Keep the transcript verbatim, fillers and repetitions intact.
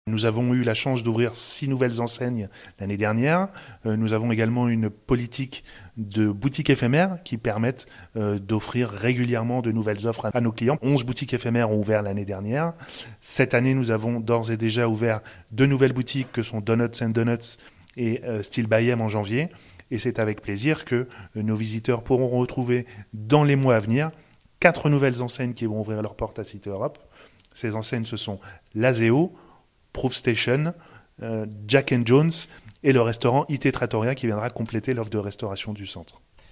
Nous avons eu la chance d'ouvrir six nouvelles enseignes l'année dernière. Euh, nous avons également une politique de boutiques éphémères qui permettent euh, d'offrir régulièrement de nouvelles offres à nos clients. onze boutiques éphémères ont ouvert l'année dernière. Cette année, nous avons d'ores et déjà ouvert deux nouvelles boutiques que sont Donuts and Donuts et euh, Still by M en janvier. Et c'est avec plaisir que euh, nos visiteurs pourront retrouver dans les mois à venir quatre nouvelles enseignes qui vont ouvrir leurs portes à Cité Europe. Ces enseignes, ce sont l'Azeo, Proof Station, euh, Jack and Jones et le restaurant I T Trattoria qui viendra compléter l'offre de restauration du centre.